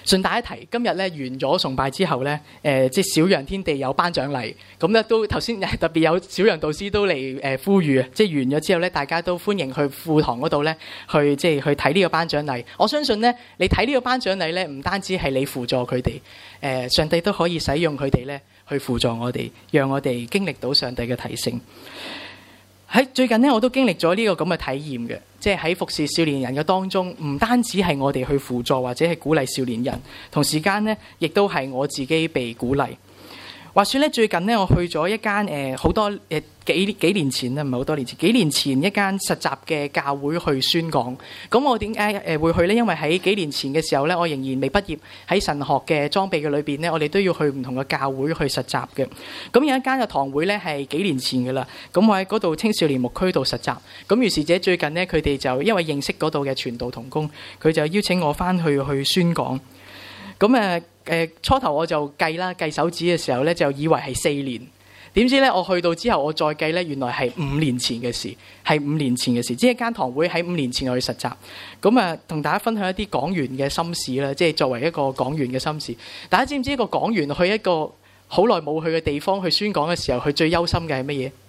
順帶一提，今日咧完咗崇拜之後咧，誒、呃、即係小羊天地有頒獎禮，咁咧都頭先特別有小羊導師都嚟誒、呃、呼籲，即係完咗之後咧，大家都歡迎去副堂嗰度咧，去即係去睇呢個頒獎禮。我相信咧，你睇呢個頒獎禮咧，唔單止係你輔助佢哋，誒、呃、上帝都可以使用佢哋咧去輔助我哋，讓我哋經歷到上帝嘅提升。喺最近咧，我都經歷咗呢個咁嘅體驗嘅，即係喺服侍少年人嘅當中，唔單止係我哋去輔助或者係鼓勵少年人，同時間咧，亦都係我自己被鼓勵。話說咧，最近咧，我去咗一間誒好多誒、呃、幾幾年前啦，唔係好多年前，幾年前一間實習嘅教會去宣講。咁我點解誒會去呢？因為喺幾年前嘅時候咧，我仍然未畢業，喺神學嘅裝備嘅裏邊咧，我哋都要去唔同嘅教會去實習嘅。咁有一間嘅堂會咧係幾年前嘅啦。咁我喺嗰度青少年牧區度實習。咁於是者最近呢，佢哋就因為認識嗰度嘅傳道同工，佢就邀請我翻去去宣講。咁誒誒初頭我就計啦，計手指嘅時候咧，就以為係四年。點知咧，我去到之後，我再計咧，原來係五年前嘅事，係五年前嘅事。即係間堂會喺五年前我去實習。咁啊，同大家分享一啲講員嘅心事啦，即係作為一個講員嘅心事。大家知唔知一個講員去一個好耐冇去嘅地方去宣講嘅時候，佢最憂心嘅係乜嘢？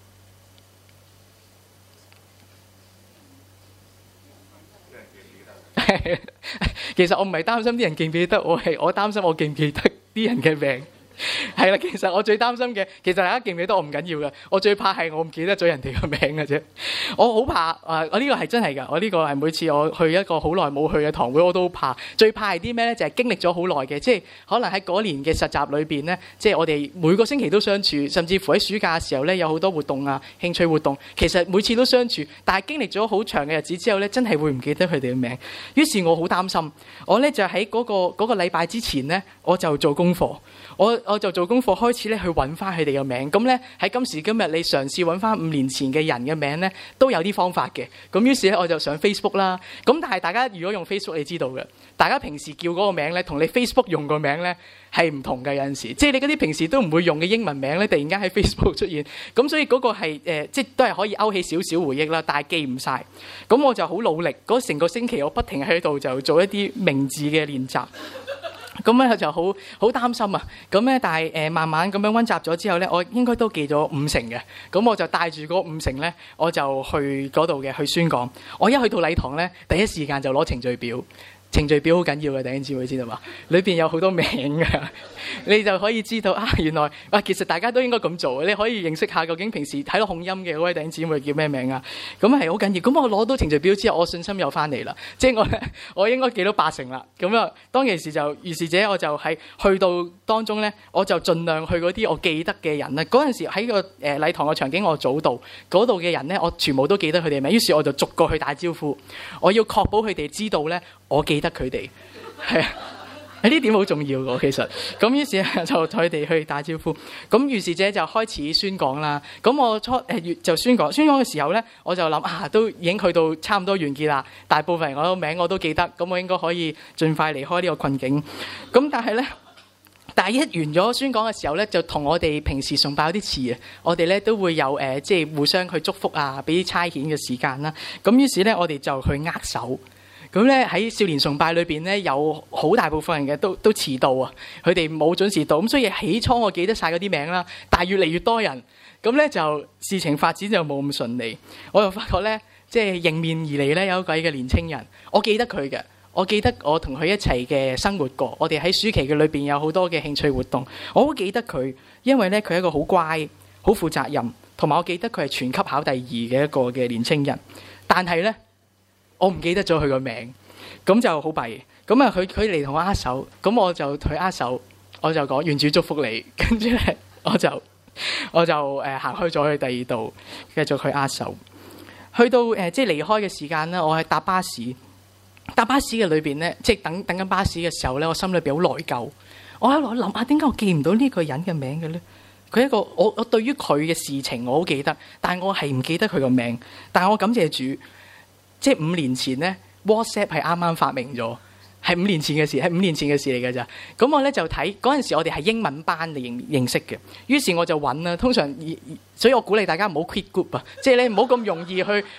其實我唔係擔心啲人記唔記得，我係我擔心我記唔記得啲人嘅名。係啦，其實我最擔心嘅，其實大家記唔記得我唔緊要嘅，我最怕係我唔記得咗人哋個名嘅啫。我好怕啊！我呢個係真係㗎，我呢個係每次我去一個好耐冇去嘅堂會，我都好怕。最怕係啲咩咧？就係經歷咗好耐嘅，即係可能喺嗰年嘅實習裏邊咧，即係我哋每個星期都相處，甚至乎喺暑假嘅時候咧，有好多活動啊、興趣活動。其實每次都相處，但係經歷咗好長嘅日子之後咧，真係會唔記得佢哋嘅名。於是我好擔心，我咧就喺嗰個嗰個禮拜之前咧，我就做功課。我我就做功課開始咧去揾翻佢哋嘅名，咁咧喺今時今日你嘗試揾翻五年前嘅人嘅名咧，都有啲方法嘅。咁於是咧我就上 Facebook 啦。咁但係大家如果用 Facebook 你知道嘅，大家平時叫嗰個名咧，同你 Facebook 用個名咧係唔同嘅。有陣時即係你嗰啲平時都唔會用嘅英文名咧，突然間喺 Facebook 出現，咁所以嗰個係、呃、即係都係可以勾起少少回憶啦，但係記唔晒。咁我就好努力，嗰成個星期我不停喺度就做一啲名字嘅練習。咁咧就好好擔心啊！咁咧，但係誒、呃、慢慢咁樣溫習咗之後咧，我應該都記咗五成嘅。咁我就帶住嗰五成咧，我就去嗰度嘅去宣講。我一去到禮堂咧，第一時間就攞程序表。程序表好緊要嘅，弟兄姊妹知道嘛？裏邊有好多名嘅，你就可以知道啊。原來啊，其實大家都應該咁做。你可以認識下究竟平時睇到控音嘅嗰位弟兄姊妹叫咩名啊？咁係好緊要。咁我攞到程序表之後，我信心又翻嚟啦。即係我咧，我應該記到八成啦。咁啊，當其時就於是者，我就係去到當中咧，我就盡量去嗰啲我記得嘅人啦。嗰陣時喺個誒禮堂嘅場景，我早到嗰度嘅人咧，我全部都記得佢哋名。於是我就逐個去打招呼，我要確保佢哋知道咧，我記得佢哋係啊，呢點好重要嘅其實。咁於是就同佢哋去打招呼。咁於是者就開始宣講啦。咁我初誒就宣講，宣講嘅時候咧，我就諗啊，都已經去到差唔多完結啦。大部分人我個名我都記得，咁我應該可以盡快離開呢個困境。咁但係咧，但係一完咗宣講嘅時候咧，就同我哋平時崇拜有啲似啊。我哋咧都會有誒、呃，即係互相去祝福啊，俾啲差遣嘅時間啦。咁於是咧，我哋就去握手。咁咧喺少年崇拜裏邊咧，有好大部分人嘅都都遲到啊，佢哋冇準時到，咁所以起初我記得晒嗰啲名啦，但係越嚟越多人，咁咧就事情發展就冇咁順利。我又發覺咧，即係迎面而嚟咧有一位嘅年青人，我記得佢嘅，我記得我同佢一齊嘅生活過，我哋喺暑期嘅裏邊有好多嘅興趣活動，我好記得佢，因為咧佢係一個好乖、好負責任，同埋我記得佢係全級考第二嘅一個嘅年青人，但係咧，我唔記得咗佢個名，咁就好弊。咁啊，佢佢嚟同我握手，咁我就同佢握手，我就講願主祝福你。跟住咧，我就我就誒行開咗去第二度，繼續去握手。去到誒、呃、即係離開嘅時間咧，我係搭巴士，搭巴士嘅裏邊咧，即係等等緊巴士嘅時候咧，我心裏邊好內疚。我喺度諗下，點解我記唔到呢個人嘅名嘅咧？佢一個我我對於佢嘅事情我好記得，但係我係唔記得佢個名。但係我感謝主。即係五年前咧 ，WhatsApp 係啱啱發明咗，係五年前嘅事，係五年前嘅事嚟㗎咋。咁我咧就睇嗰陣時，我哋係英文班嚟認認識嘅。於是我就揾啦。通常，所以我鼓勵大家唔好 quit group 啊，即係你唔好咁容易去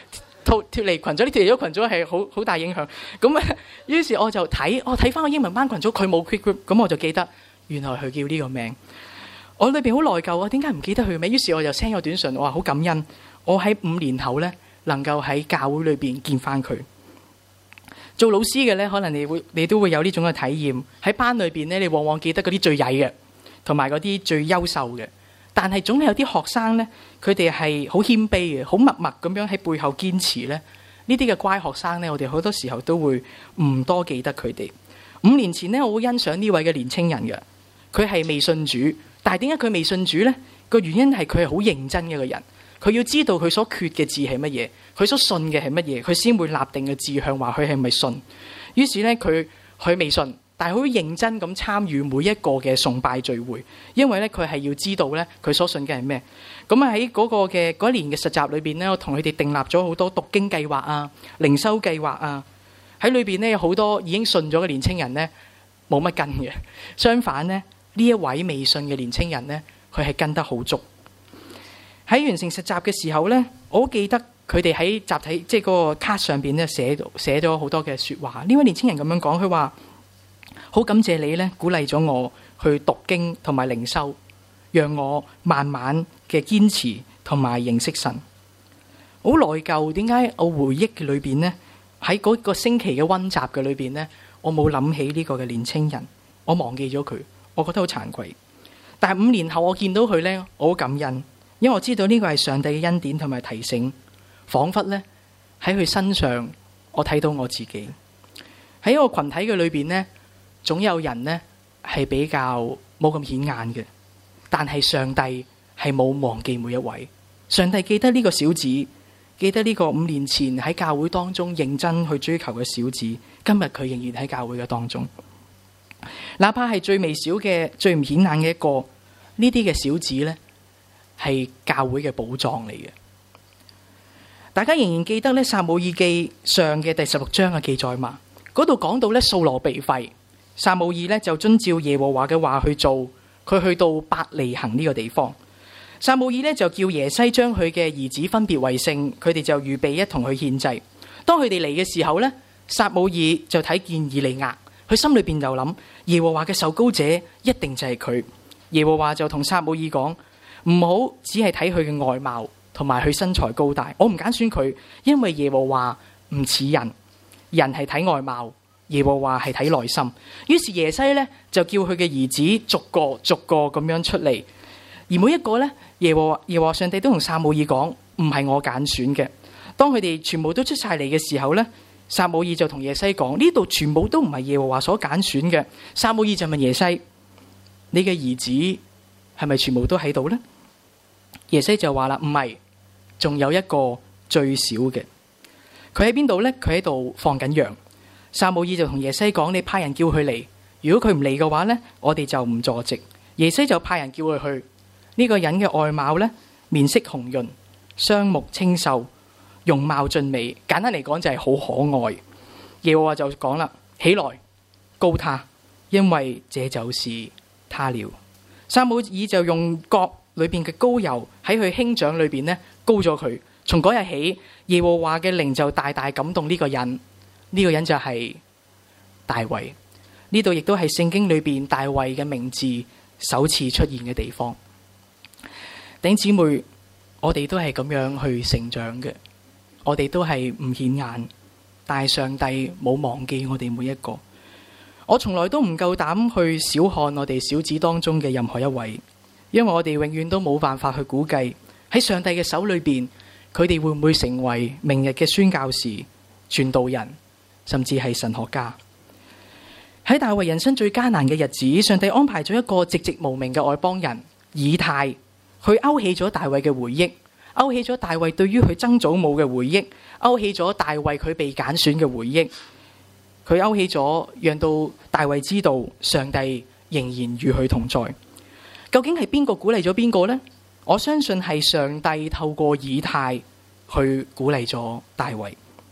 脫脫離群組，呢脫離咗群組係好好大影響。咁啊，於是我就睇，我睇翻個英文班群組，佢冇 quit group，咁我就記得原來佢叫呢個名。我裏邊好內疚啊，點解唔記得佢嘅名？於是我就 send 個短信，我話好感恩，我喺五年後呢能夠喺教會裏邊見翻佢。做老師嘅呢，可能你會你都會有呢種嘅體驗。喺班裏邊呢，你往往記得嗰啲最曳嘅，同埋嗰啲最優秀嘅。但係總係有啲學生呢，佢哋係好謙卑嘅，好默默咁樣喺背後堅持呢。呢啲嘅乖學生呢，我哋好多時候都會唔多記得佢哋。五年前呢，我好欣賞呢位嘅年青人嘅，佢係未信主，但係點解佢未信主呢？個原因係佢係好認真嘅一個人，佢要知道佢所缺嘅字係乜嘢，佢所信嘅係乜嘢，佢先會立定嘅志向話佢係咪信。於是呢，佢佢未信。但係好認真咁參與每一個嘅崇拜聚會，因為咧佢係要知道咧佢所信嘅係咩。咁啊喺嗰個嘅嗰一年嘅實習裏邊咧，我同佢哋訂立咗好多讀經計劃啊、靈修計劃啊。喺裏邊咧有好多已經信咗嘅年青人咧冇乜跟嘅，相反咧呢一位未信嘅年青人咧，佢係跟得好足。喺完成實習嘅時候咧，我好記得佢哋喺集體即係嗰個卡上邊咧寫寫咗好多嘅説話。呢位年青人咁樣講，佢話：好感謝你咧，鼓勵咗我去讀經同埋靈修，讓我慢慢嘅堅持同埋認識神。好內疚，點解我回憶嘅裏邊呢？喺嗰個星期嘅溫習嘅裏邊呢，我冇諗起呢個嘅年青人，我忘記咗佢，我覺得好慚愧。但係五年後我見到佢呢，我好感恩，因為我知道呢個係上帝嘅恩典同埋提醒，彷彿呢，喺佢身上我睇到我自己。喺一個群體嘅裏邊呢，總有人呢係比較冇咁顯眼嘅，但係上帝係冇忘記每一位。上帝記得呢個小子，記得呢個五年前喺教會當中認真去追求嘅小子，今日佢仍然喺教會嘅當中。哪怕係最微小嘅、最唔顯眼嘅一個，呢啲嘅小子呢係教會嘅寶藏嚟嘅。大家仍然記得呢撒母耳記上嘅第十六章嘅記載嘛？嗰度講到呢掃羅被廢。撒母耳呢就遵照耶和華嘅話去做，佢去到伯利恆呢個地方。撒母耳呢就叫耶西將佢嘅兒子分別為聖，佢哋就預備一同去獻祭。當佢哋嚟嘅時候呢，撒母耳就睇見以利亞，佢心裏邊就諗耶和華嘅受膏者一定就係佢。耶和華就同撒母耳講：唔好只係睇佢嘅外貌同埋佢身材高大，我唔揀選佢，因為耶和華唔似人，人係睇外貌。耶和華係睇內心，於是耶西呢就叫佢嘅兒子逐個逐個咁樣出嚟，而每一個呢，耶和華耶和華上帝都同撒母耳講，唔係我揀選嘅。當佢哋全部都出晒嚟嘅時候呢，撒母耳就同耶西講：呢度全部都唔係耶和華所揀選嘅。撒母耳就問耶西：你嘅兒子係咪全部都喺度呢？耶西就話啦：唔係，仲有一個最小嘅。佢喺邊度呢？佢喺度放緊羊。撒母耳就同耶西講：你派人叫佢嚟，如果佢唔嚟嘅話呢，我哋就唔坐席。耶西就派人叫佢去。呢個人嘅外貌呢，面色紅潤，雙目清秀，容貌俊美，簡單嚟講就係好可愛。耶和華就講啦：起來，膏他，因為這就是他了。撒母耳就用角裏邊嘅膏油喺佢兄長裏邊呢膏咗佢。從嗰日起，耶和華嘅靈就大大感動呢個人。呢個人就係大衛。呢度亦都係聖經裏邊大衛嘅名字首次出現嘅地方。弟兄姊妹，我哋都係咁樣去成長嘅，我哋都係唔顯眼，但係上帝冇忘記我哋每一個。我從來都唔夠膽去小看我哋小子當中嘅任何一位，因為我哋永遠都冇辦法去估計喺上帝嘅手裏邊，佢哋會唔會成為明日嘅宣教士、傳道人，甚至係神學家。喺大衛人生最艱難嘅日子，上帝安排咗一個寂寂無名嘅外邦人以太，去勾起咗大衛嘅回憶，勾起咗大衛對於佢曾祖母嘅回憶，勾起咗大衛佢被揀選嘅回憶，佢勾起咗，讓到大衛知道上帝仍然與佢同在。究竟係邊個鼓勵咗邊個呢？我相信係上帝透過以太去鼓勵咗大衛。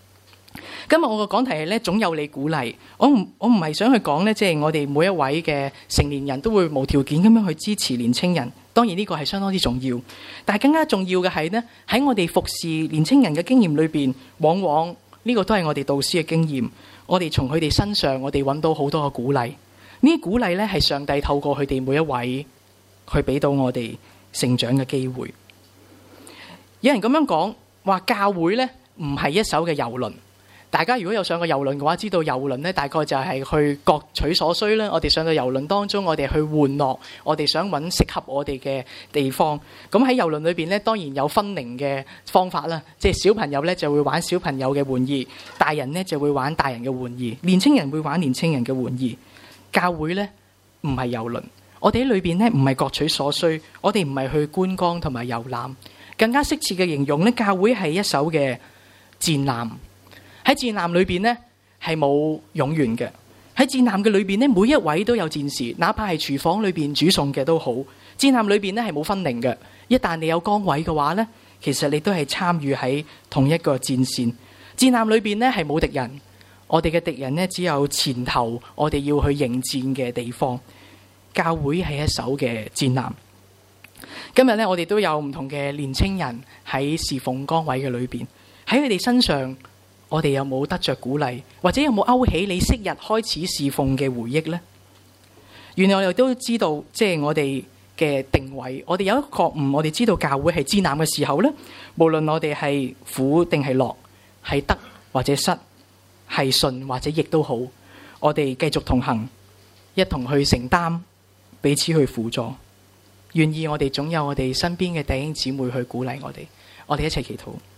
今日我個講題係咧，總有你鼓勵。我唔我唔係想去講咧，即係我哋每一位嘅成年人都會無條件咁樣去支持年青人。當然呢個係相當之重要，但係更加重要嘅係呢，喺我哋服侍年青人嘅經驗裏邊，往往呢個都係我哋導師嘅經驗。我哋從佢哋身上，我哋揾到好多嘅鼓勵。呢啲鼓勵呢，係上帝透過佢哋每一位去俾到我哋成長嘅機會。有人咁樣講話，教會呢唔係一艘嘅遊輪。大家如果有上過遊輪嘅話，知道遊輪呢大概就係去各取所需啦。我哋上到遊輪當中，我哋去玩樂，我哋想揾適合我哋嘅地方。咁喺遊輪裏邊呢，當然有分齡嘅方法啦。即係小朋友呢就會玩小朋友嘅玩意，大人呢就會玩大人嘅玩意，年青人會玩年青人嘅玩意。教會呢唔係遊輪，我哋喺裏邊呢唔係各取所需，我哋唔係去觀光同埋遊覽。更加適切嘅形容呢，教會係一艘嘅戰艦。喺戰艦裏邊呢，係冇冗員嘅。喺戰艦嘅裏邊呢，每一位都有戰士，哪怕係廚房裏邊煮餸嘅都好。戰艦裏邊呢係冇分齡嘅。一旦你有崗位嘅話呢，其實你都係參與喺同一個戰線。戰艦裏邊呢係冇敵人，我哋嘅敵人呢只有前頭我哋要去迎戰嘅地方。教會係一艘嘅戰艦。今日呢，我哋都有唔同嘅年青人喺侍奉崗位嘅裏邊，喺佢哋身上。我哋有冇得着鼓勵，或者有冇勾起你昔日開始侍奉嘅回憶呢？原來我哋都知道，即係我哋嘅定位，我哋有一個覺悟，我哋知道教會係戰艦嘅時候呢，無論我哋係苦定係樂，係得或者失，係順或者逆都好，我哋繼續同行，一同去承擔，彼此去輔助，願意我哋總有我哋身邊嘅弟兄姊妹去鼓勵我哋，我哋一齊祈禱。